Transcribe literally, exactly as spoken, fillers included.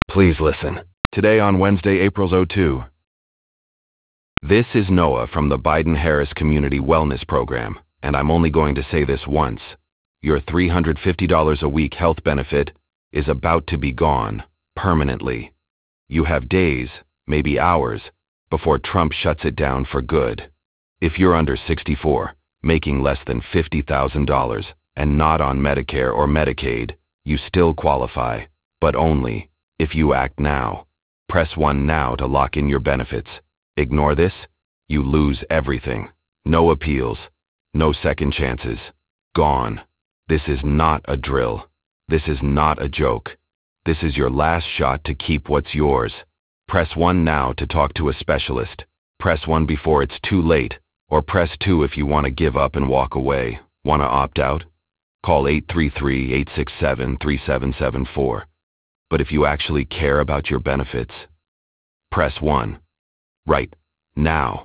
Please listen. Today on Wednesday, April second. This is Noah from the Biden-Harris Community Wellness Program, and I'm only going to say this once. Your three hundred fifty dollars a week health benefit is about to be gone, permanently. You have days, maybe hours, before Trump shuts it down for good. If you're under sixty-four, making less than fifty thousand dollars, and not on Medicare or Medicaid, you still qualify, but only if you act now. Press one now to lock in your benefits. Ignore this, you lose everything. No appeals, no second chances. Gone. This is not a drill. This is not a joke. This is your last shot to keep what's yours. Press one now to talk to a specialist. Press one before it's too late, or press two if you want to give up and walk away. Want to opt out? Call eight three three, eight six seven, three seven seven four. But if you actually care about your benefits, press one. Right now.